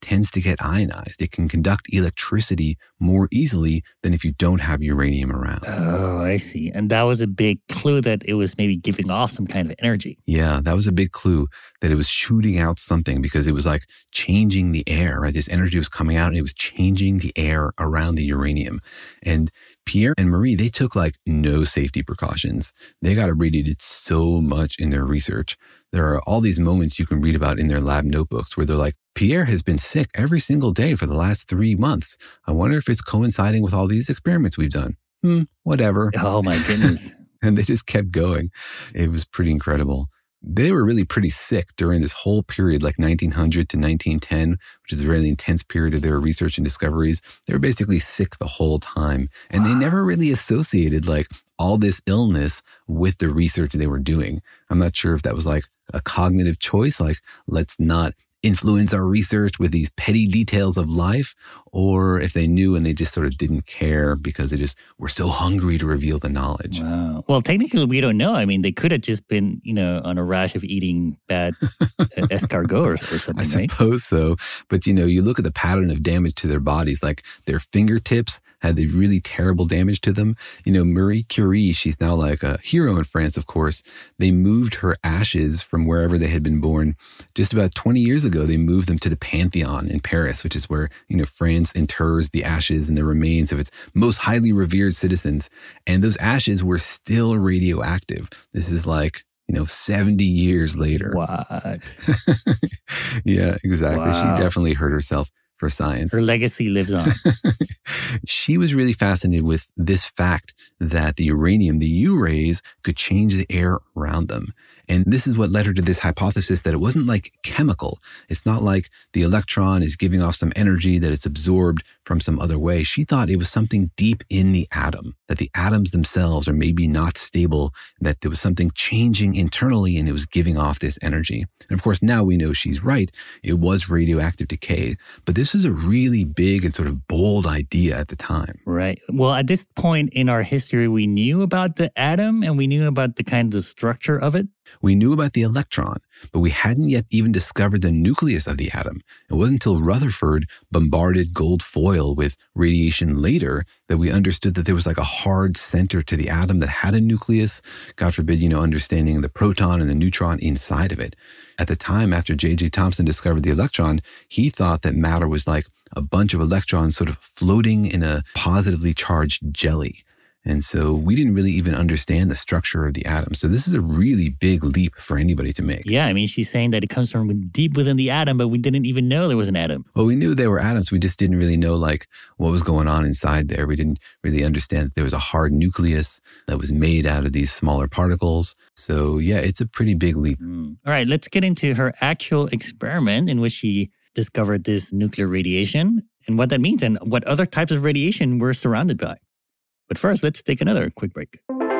A: tends to get ionized. It can conduct electricity more easily than if you don't have uranium around.
C: Oh, I see. And that was a big clue that it was maybe giving off some kind of energy.
A: Yeah, that was a big clue that it was shooting out something because it was like changing the air, right? This energy was coming out and it was changing the air around the uranium. And Pierre and Marie, they took like no safety precautions. They got irradiated so much in their research. There are all these moments you can read about in their lab notebooks where they're like, Pierre has been sick every single day for the last 3 months. I wonder if it's coinciding with all these experiments we've done. Whatever.
C: Oh my goodness.
A: And they just kept going. It was pretty incredible. They were really pretty sick during this whole period, like 1900 to 1910, which is a really intense period of their research and discoveries. They were basically sick the whole time. And they never really associated like all this illness with the research they were doing. I'm not sure if that was like a cognitive choice, like let's not influence our research with these petty details of life, or if they knew and they just sort of didn't care because they just were so hungry to reveal the knowledge.
C: Wow. Well, technically, we don't know. I mean, they could have just been, on a rash of eating bad escargot or something,
A: I
C: right?
A: suppose so. But, you look at the pattern of damage to their bodies, like their fingertips had the really terrible damage to them. Marie Curie, she's now like a hero in France, of course. They moved her ashes from wherever they had been born. Just about 20 years ago, they moved them to the Pantheon in Paris, which is where, France inters the ashes and the remains of its most highly revered citizens. And those ashes were still radioactive. This is like, 70 years later.
C: What?
A: Yeah, exactly.
C: Wow.
A: She definitely hurt herself for science.
C: Her legacy lives on.
A: She was really fascinated with this fact that the uranium, the U rays, could change the air around them. And this is what led her to this hypothesis that it wasn't like chemical. It's not like the electron is giving off some energy that it's absorbed from some other way. She thought it was something deep in the atom, that the atoms themselves are maybe not stable, that there was something changing internally and it was giving off this energy. And of course, now we know she's right. It was radioactive decay. But this was a really big and sort of bold idea at the time.
C: Right. Well, at this point in our history, we knew about the atom and we knew about the kind of structure of it.
A: We knew about the electron, but we hadn't yet even discovered the nucleus of the atom. It wasn't until Rutherford bombarded gold foil with radiation later that we understood that there was like a hard center to the atom that had a nucleus. God forbid, understanding the proton and the neutron inside of it. At the time, after J.J. Thomson discovered the electron, he thought that matter was like a bunch of electrons sort of floating in a positively charged jelly. And so we didn't really even understand the structure of the atom. So this is a really big leap for anybody to make.
C: Yeah, I mean, she's saying that it comes from deep within the atom, but we didn't even know there was an atom.
A: Well, we knew they were atoms. We just didn't really know like what was going on inside there. We didn't really understand that there was a hard nucleus that was made out of these smaller particles. So yeah, it's a pretty big leap.
C: All right, let's get into her actual experiment in which she discovered this nuclear radiation and what that means and what other types of radiation we're surrounded by. But first, let's take another quick break.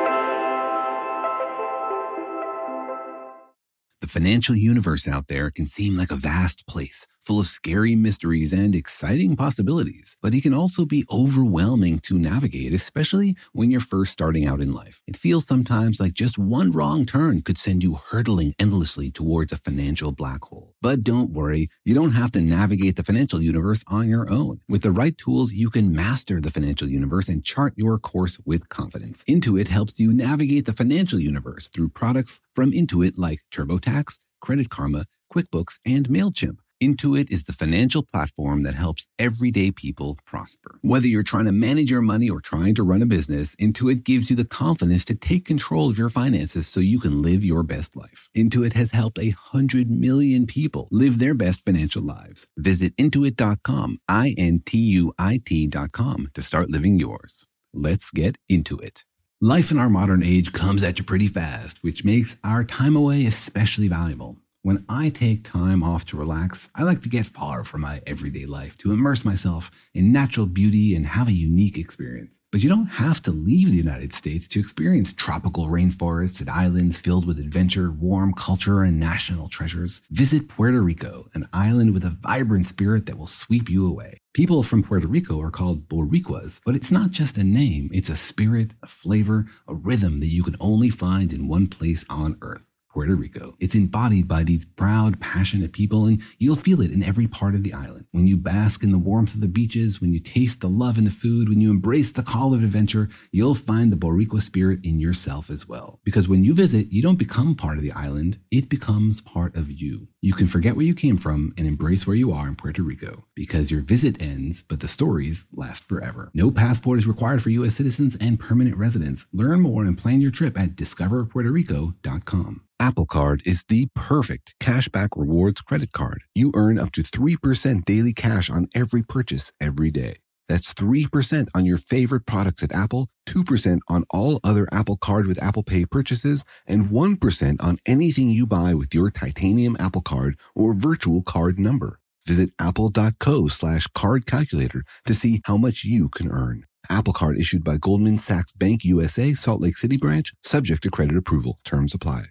A: The financial universe out there can seem like a vast place, full of scary mysteries and exciting possibilities, but it can also be overwhelming to navigate, especially when you're first starting out in life. It feels sometimes like just one wrong turn could send you hurtling endlessly towards a financial black hole. But don't worry, you don't have to navigate the financial universe on your own. With the right tools, you can master the financial universe and chart your course with confidence. Intuit helps you navigate the financial universe through products from Intuit like TurboTax, Credit Karma, QuickBooks, and MailChimp. Intuit is the financial platform that helps everyday people prosper. Whether you're trying to manage your money or trying to run a business, Intuit gives you the confidence to take control of your finances so you can live your best life. Intuit has helped 100 million people live their best financial lives. Visit Intuit.com, Intuit.com, to start living yours. Let's get into it. Life in our modern age comes at you pretty fast, which makes our time away especially valuable. When I take time off to relax, I like to get far from my everyday life, to immerse myself in natural beauty and have a unique experience. But you don't have to leave the United States to experience tropical rainforests and islands filled with adventure, warm culture, and national treasures. Visit Puerto Rico, an island with a vibrant spirit that will sweep you away. People from Puerto Rico are called Boricuas, but it's not just a name, it's a spirit, a flavor, a rhythm that you can only find in one place on Earth. Puerto Rico. It's embodied by these proud, passionate people, and you'll feel it in every part of the island. When you bask in the warmth of the beaches, when you taste the love in the food, when you embrace the call of adventure, you'll find the Boricua spirit in yourself as well. Because when you visit, you don't become part of the island, it becomes part of you. You can forget where you came from and embrace where you are in Puerto Rico, because your visit ends, but the stories last forever. No passport is required for U.S. citizens and permanent residents. Learn more and plan your trip at discoverpuertorico.com.
I: Apple Card is the perfect cashback rewards credit card. You earn up to 3% daily cash on every purchase every day. That's 3% on your favorite products at Apple, 2% on all other Apple Card with Apple Pay purchases, and 1% on anything you buy with your titanium Apple Card or virtual card number. Visit apple.co/card calculator to see how much you can earn. Apple Card issued by Goldman Sachs Bank USA, Salt Lake City branch, subject to credit approval. Terms apply.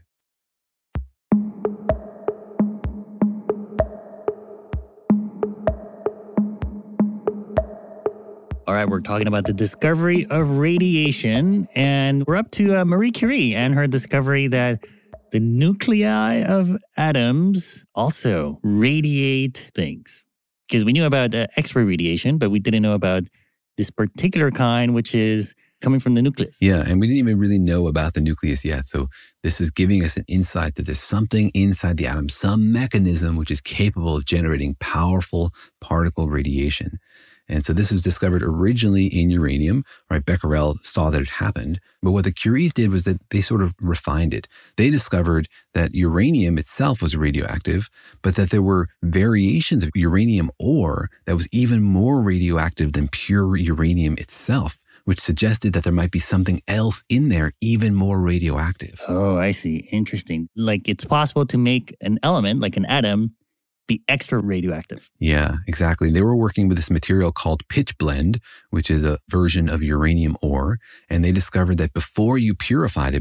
C: All right, we're talking about the discovery of radiation, and we're up to Marie Curie and her discovery that the nuclei of atoms also radiate things. Because we knew about X-ray radiation, but we didn't know about this particular kind, which is coming from the nucleus.
A: Yeah, and we didn't even really know about the nucleus yet. So this is giving us an insight that there's something inside the atom, some mechanism which is capable of generating powerful particle radiation. And so this was discovered originally in uranium, right? Becquerel saw that it happened. But what the Curies did was that they sort of refined it. They discovered that uranium itself was radioactive, but that there were variations of uranium ore that was even more radioactive than pure uranium itself, which suggested that there might be something else in there even more radioactive.
C: Oh, I see. Interesting. Like it's possible to make an element, like an atom, be extra radioactive.
A: Yeah, exactly. They were working with this material called pitchblende, which is a version of uranium ore. And they discovered that before you purified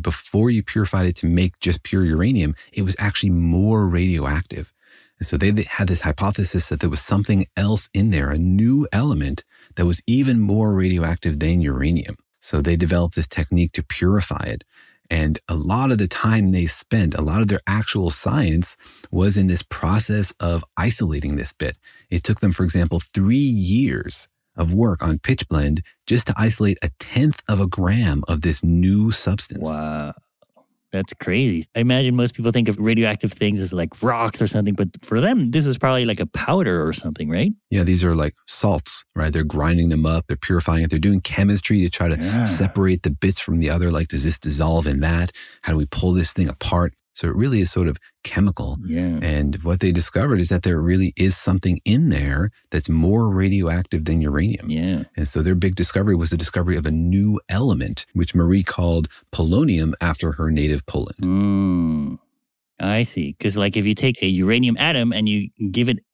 A: it to make just pure uranium, it was actually more radioactive. And so they had this hypothesis that there was something else in there, a new element that was even more radioactive than uranium. So they developed this technique to purify it. And a lot of the time they spent, a lot of their actual science was in this process of isolating this bit. It took them, for example, 3 years of work on pitchblende just to isolate 1/10 of a gram of this new substance.
C: Wow. That's crazy. I imagine most people think of radioactive things as like rocks or something, but for them, this is probably like a powder or something, right?
A: Yeah, these are like salts, right? They're grinding them up, they're purifying it, they're doing chemistry to try to separate the bits from the other. Like, does this dissolve in that? How do we pull this thing apart? So it really is sort of chemical.
C: Yeah.
A: And what they discovered is that there really is something in there that's more radioactive than uranium.
C: Yeah.
A: And so their big discovery was the discovery of a new element, which Marie called polonium after her native Poland.
C: I see. Because like if you take a uranium atom and you give it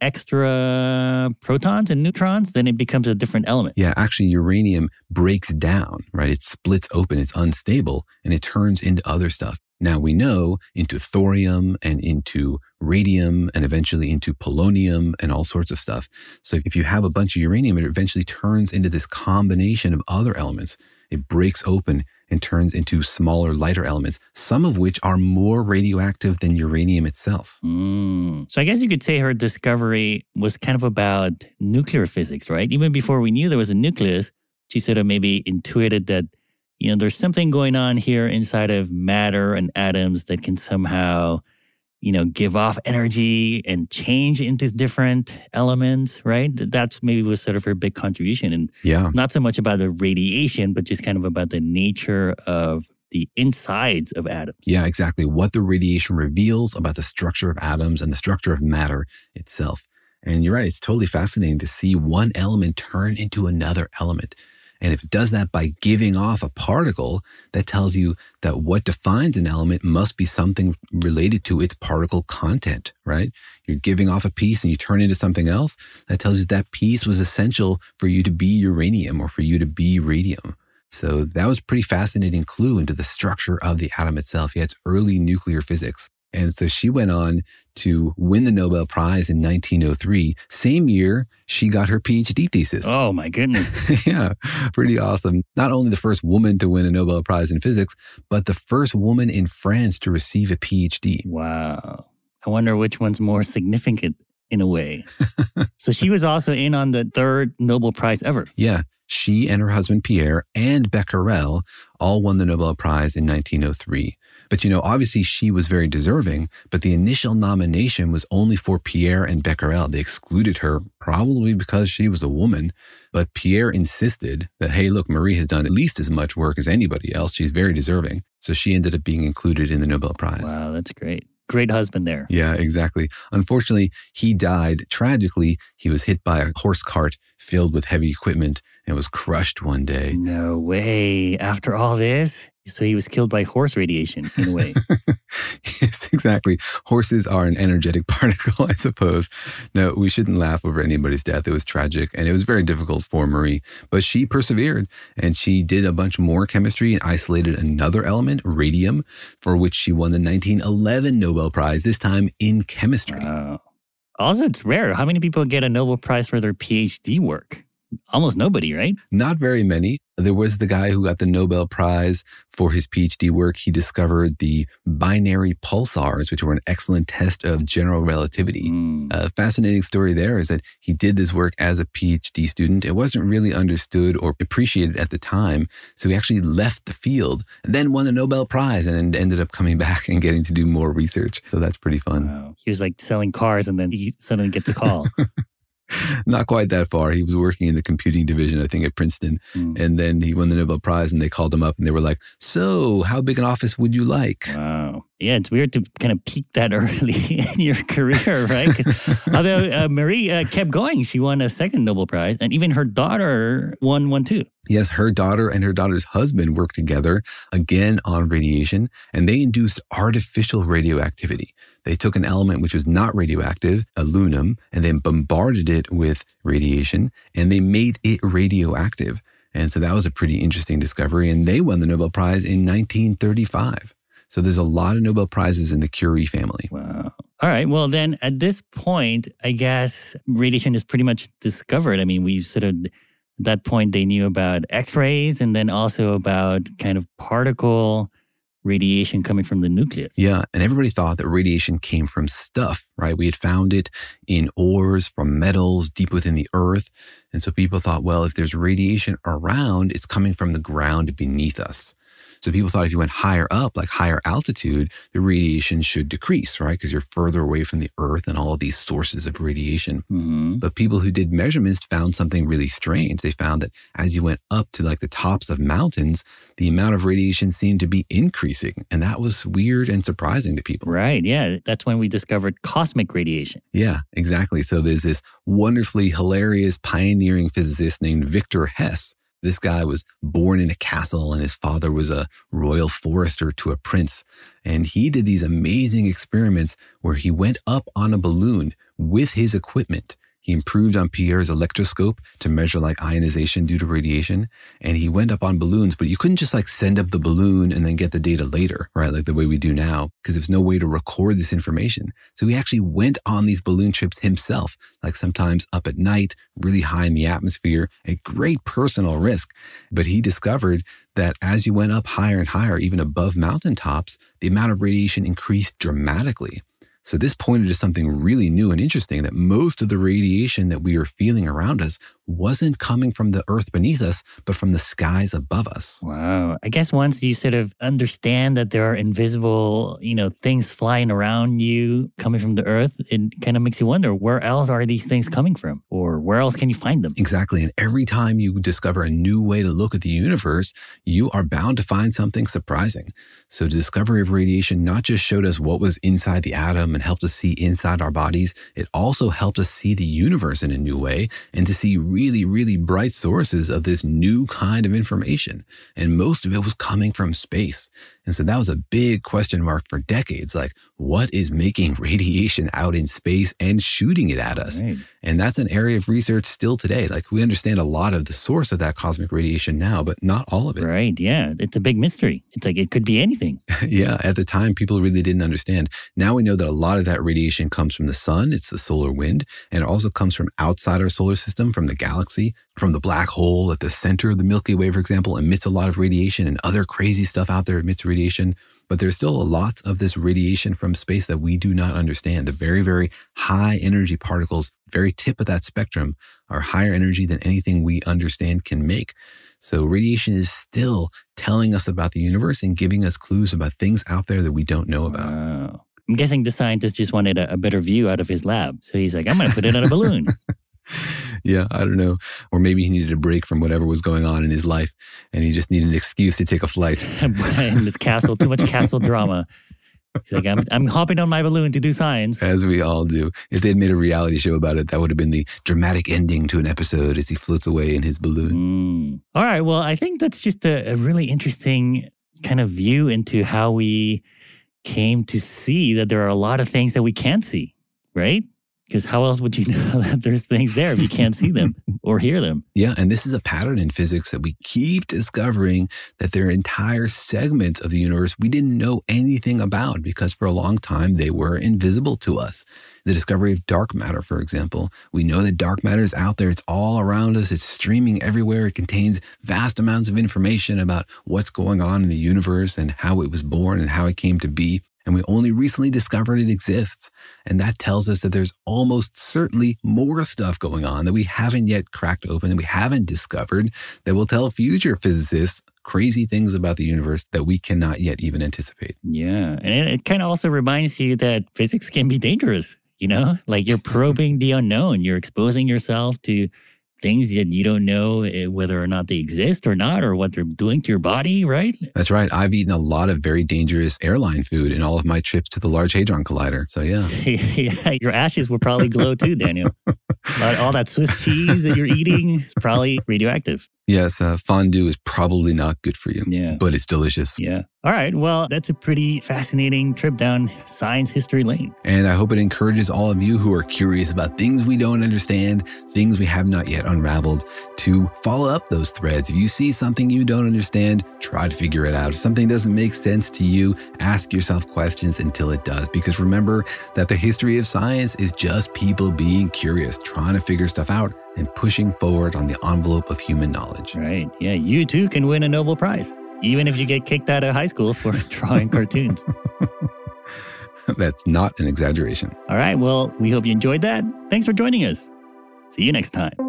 C: extra protons and neutrons, then it becomes a different element.
A: Yeah, actually uranium breaks down, right? It splits open, it's unstable, and it turns into other stuff. Now we know into thorium and into radium and eventually into polonium and all sorts of stuff. So if you have a bunch of uranium, it eventually turns into this combination of other elements. It breaks open and turns into smaller, lighter elements, some of which are more radioactive than uranium itself.
C: So I guess you could say her discovery was kind of about nuclear physics, right? Even before we knew there was a nucleus, she sort of maybe intuited that, you know, there's something going on here inside of matter and atoms that can somehow, you know, give off energy and change into different elements, right? That's maybe was sort of her big contribution. And not so much about the radiation, but just kind of about the nature of the insides of atoms.
A: Yeah, exactly. What the radiation reveals about the structure of atoms and the structure of matter itself. And you're right, it's totally fascinating to see one element turn into another element. And if it does that by giving off a particle, that tells you that what defines an element must be something related to its particle content, right? You're giving off a piece and you turn into something else. That tells you that piece was essential for you to be uranium or for you to be radium. So that was a pretty fascinating clue into the structure of the atom itself. Yeah, it's early nuclear physics. And so she went on to win the Nobel Prize in 1903. Same year, she got her PhD thesis.
C: Oh, my goodness.
A: Yeah, pretty awesome. Not only the first woman to win a Nobel Prize in physics, but the first woman in France to receive a PhD.
C: Wow. I wonder which one's more significant in a way. So she was also in on the third Nobel Prize ever.
A: Yeah. She and her husband, Pierre, and Becquerel all won the Nobel Prize in 1903. But, obviously she was very deserving, but the initial nomination was only for Pierre and Becquerel. They excluded her probably because she was a woman. But Pierre insisted that, hey, look, Marie has done at least as much work as anybody else. She's very deserving. So she ended up being included in the Nobel Prize.
C: Wow, that's great. Great husband there.
A: Yeah, exactly. Unfortunately, he died tragically. He was hit by a horse cart filled with heavy equipment and was crushed one day.
C: No way. After all this? So he was killed by horse radiation in a way.
A: Yes, exactly. Horses are an energetic particle, I suppose. No, we shouldn't laugh over anybody's death. It was tragic and it was very difficult for Marie. But she persevered and she did a bunch more chemistry and isolated another element, radium, for which she won the 1911 Nobel Prize, this time in chemistry.
C: Wow. Also, it's rare. How many people get a Nobel Prize for their PhD work? Almost nobody, right?
A: Not very many. There was the guy who got the Nobel Prize for his PhD work. He discovered the binary pulsars, which were an excellent test of general relativity. A fascinating story there is that he did this work as a PhD student. It wasn't really understood or appreciated at the time. So he actually left the field and then won the Nobel Prize and ended up coming back and getting to do more research. So that's pretty fun.
C: Wow. He was like selling cars and then he suddenly gets a call.
A: Not quite that far. He was working in the computing division, I think, at Princeton. And then he won the Nobel Prize and they called him up and they were like, so how big an office would you like?
C: Wow. Yeah, it's weird to kind of peak that early in your career, right? Although Marie kept going. She won a second Nobel Prize and even her daughter won one too.
A: Yes, her daughter and her daughter's husband worked together again on radiation and they induced artificial radioactivity. They took an element which was not radioactive, aluminum, and then bombarded it with radiation, and they made it radioactive. And so that was a pretty interesting discovery, and they won the Nobel Prize in 1935. So there's a lot of Nobel Prizes in the Curie family.
C: Wow. All right. Well, then at this point, I guess radiation is pretty much discovered. I mean, we sort of, at that point, they knew about X-rays and then also about kind of particle radiation coming from the nucleus.
A: Yeah, and everybody thought that radiation came from stuff, right? We had found it in ores from metals deep within the earth. And so people thought, well, if there's radiation around, it's coming from the ground beneath us. So people thought if you went higher up, like higher altitude, the radiation should decrease, right? Because you're further away from the earth and all of these sources of radiation. But people who did measurements found something really strange. They found that as you went up to like the tops of mountains, the amount of radiation seemed to be increasing. And that was weird and surprising to people.
C: Right. Yeah. That's when we discovered cosmic radiation.
A: Yeah, exactly. So there's this wonderfully hilarious pioneering physicist named Victor Hess. This guy was born in a castle and his father was a royal forester to a prince. And he did these amazing experiments where he went up on a balloon with his equipment. He improved on Pierre's electroscope to measure like ionization due to radiation. And he went up on balloons, but you couldn't just like send up the balloon and then get the data later, right? Like the way we do now, because there's no way to record this information. So he actually went on these balloon trips himself, like sometimes up at night, really high in the atmosphere, at great personal risk. But he discovered that as you went up higher and higher, even above mountaintops, the amount of radiation increased dramatically. So this pointed to something really new and interesting, that most of the radiation that we are feeling around us wasn't coming from the earth beneath us, but from the skies above us.
C: Wow. I guess once you sort of understand that there are invisible, things flying around you coming from the earth, it kind of makes you wonder, where else are these things coming from? Or where else can you find them?
A: Exactly. And every time you discover a new way to look at the universe, you are bound to find something surprising. So the discovery of radiation not just showed us what was inside the atom and helped us see inside our bodies, it also helped us see the universe in a new way and to see really, really bright sources of this new kind of information. And most of it was coming from space. And so that was a big question mark for decades. Like, what is making radiation out in space and shooting it at us?
C: Right.
A: And that's an area of research still today. Like, we understand a lot of the source of that cosmic radiation now, but not all of it.
C: Right. Yeah. It's a big mystery. It's like it could be anything.
A: Yeah. At the time, people really didn't understand. Now we know that a lot of that radiation comes from the sun. It's the solar wind. And it also comes from outside our solar system, from the galaxy, from the black hole at the center of the Milky Way, for example, emits a lot of radiation, and other crazy stuff out there emits radiation. But there's still lots of this radiation from space that we do not understand. The very, very high energy particles, very tip of that spectrum, are higher energy than anything we understand can make. So radiation is still telling us about the universe and giving us clues about things out there that we don't know about.
C: Wow. I'm guessing the scientist just wanted a better view out of his lab. So he's like, I'm going to put it on a balloon.
A: Yeah, I don't know. Or maybe he needed a break from whatever was going on in his life, and he just needed an excuse to take a flight.
C: In this castle, too much castle drama. He's like, I'm hopping on my balloon to do science.
A: As we all do. If they'd made a reality show about it, that would have been the dramatic ending to an episode as he floats away in his balloon.
C: All right. Well, I think that's just a really interesting kind of view into how we came to see that there are a lot of things that we can't see, right? Because how else would you know that there's things there if you can't see them or hear them?
A: Yeah, and this is a pattern in physics that we keep discovering, that there are entire segments of the universe we didn't know anything about because for a long time they were invisible to us. The discovery of dark matter, for example. We know that dark matter is out there. It's all around us. It's streaming everywhere. It contains vast amounts of information about what's going on in the universe and how it was born and how it came to be. And we only recently discovered it exists. And that tells us that there's almost certainly more stuff going on that we haven't yet cracked open, that we haven't discovered, that will tell future physicists crazy things about the universe that we cannot yet even anticipate.
C: Yeah. And it kind of also reminds you that physics can be dangerous, you know? Like you're probing the unknown. You're exposing yourself to things that you don't know whether or not they exist or not, or what they're doing to your body, right?
A: That's right. I've eaten a lot of very dangerous airline food in all of my trips to the Large Hadron Collider. So yeah.
C: Yeah, your ashes will probably glow too, Daniel. All that Swiss cheese that you're eating is probably radioactive.
A: Yes, fondue is probably not good for you, but it's delicious.
C: Yeah. All right. Well, that's a pretty fascinating trip down science history lane.
A: And I hope it encourages all of you who are curious about things we don't understand, things we have not yet unraveled, to follow up those threads. If you see something you don't understand, try to figure it out. If something doesn't make sense to you, ask yourself questions until it does. Because remember that the history of science is just people being curious, trying to figure stuff out, and pushing forward on the envelope of human knowledge.
C: Right. Yeah, you too can win a Nobel Prize, even if you get kicked out of high school for drawing cartoons.
A: That's not an exaggeration.
C: All right. Well, we hope you enjoyed that. Thanks for joining us. See you next time.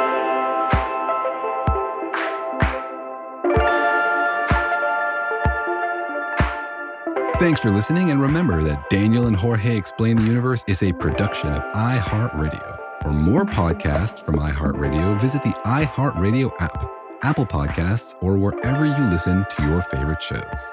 A: Thanks for listening, and remember that Daniel and Jorge Explain the Universe is a production of iHeartRadio. For more podcasts from iHeartRadio, visit the iHeartRadio app, Apple Podcasts, or wherever you listen to your favorite shows.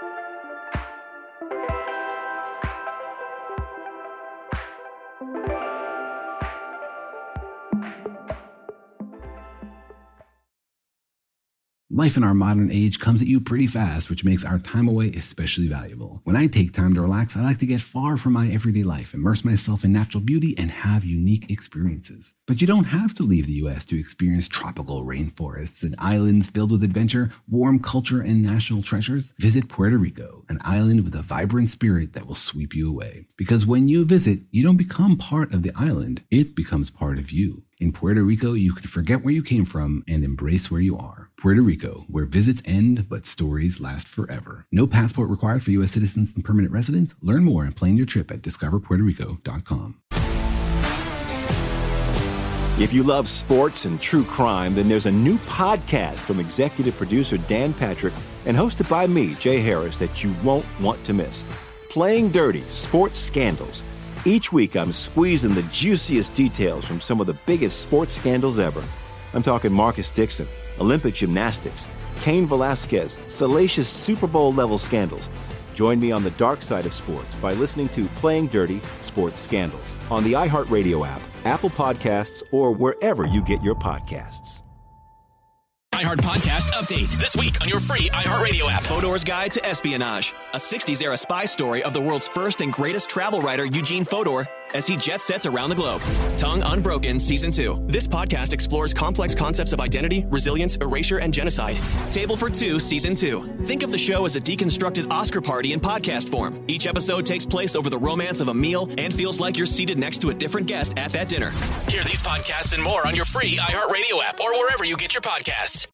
A: Life in our modern age comes at you pretty fast, which makes our time away especially valuable. When I take time to relax, I like to get far from my everyday life, immerse myself in natural beauty, and have unique experiences. But you don't have to leave the U.S. to experience tropical rainforests and islands filled with adventure, warm culture, and national treasures. Visit Puerto Rico, an island with a vibrant spirit that will sweep you away. Because when you visit, you don't become part of the island, it becomes part of you. In Puerto Rico, you can forget where you came from and embrace where you are. Puerto Rico, where visits end, but stories last forever. No passport required for U.S. citizens and permanent residents. Learn more and plan your trip at discoverpuertorico.com.
J: If you love sports and true crime, then there's a new podcast from executive producer Dan Patrick and hosted by me, Jay Harris, that you won't want to miss. Playing Dirty: Sports Scandals. Each week, I'm squeezing the juiciest details from some of the biggest sports scandals ever. I'm talking Marcus Dixon, Olympic gymnastics, Cain Velasquez, salacious Super Bowl-level scandals. Join me on the dark side of sports by listening to Playing Dirty: Sports Scandals on the iHeartRadio app, Apple Podcasts, or wherever you get your podcasts.
K: iHeart Podcast update this week on your free iHeartRadio app.
L: Fodor's Guide to Espionage, a 60s-era spy story of the world's first and greatest travel writer, Eugene Fodor, as he jet sets around the globe. Tongue Unbroken Season 2. This podcast explores complex concepts of identity, resilience, erasure, and genocide. Table for Two Season 2. Think of the show as a deconstructed Oscar party in podcast form. Each episode takes place over the romance of a meal and feels like you're seated next to a different guest at that dinner.
K: Hear these podcasts and more on your free iHeartRadio app or wherever you get your podcasts.